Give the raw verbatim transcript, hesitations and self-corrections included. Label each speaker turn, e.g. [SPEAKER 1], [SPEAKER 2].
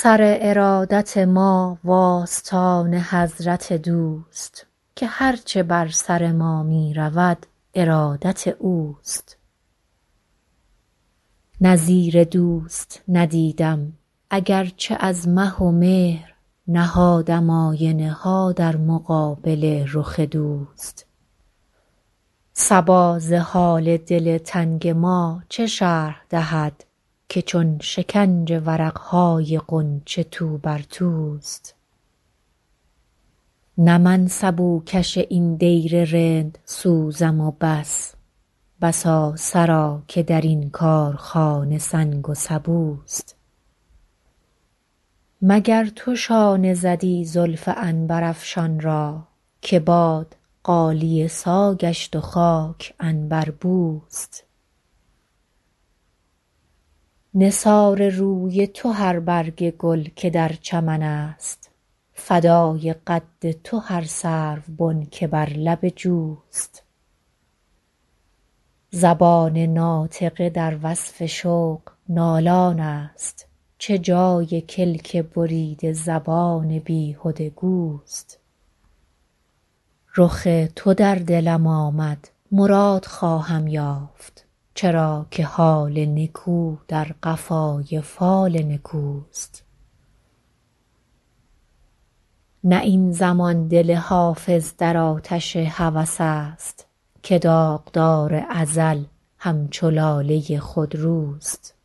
[SPEAKER 1] سر ارادت ما و آستان حضرت دوست که هرچه بر سر ما می رود ارادت اوست. نظیر دوست ندیدم اگرچه از مه و مهر نهادم آینه ها در مقابل رخ دوست. صبا ز حال دل تنگ ما چه شرح دهد که چون شکنج ورق های غنچه تو بر توست. نه من سبوکش این دیر رند سوزم و بس، بسا سرا که در این کارخانه سنگ و سبوست. مگر تو شانه زدی زلف عنبرافشان را که باد غالیه سا گشت و خاک عنبربوست. نثار روی تو هر برگ گل که در چمن است، فدای قد تو هر سروبن که بر لب جوست. زبان ناطقه در وصف شوق نالان است، چه جای کلک بریده زبان بیهده گوست. رخ تو در دلم آمد مراد خواهم یافت، چرا که حال نکو در قفای فال نکوست. نه این زمان دل حافظ در آتش هوس است که داغدار ازل همچو لاله خودروست.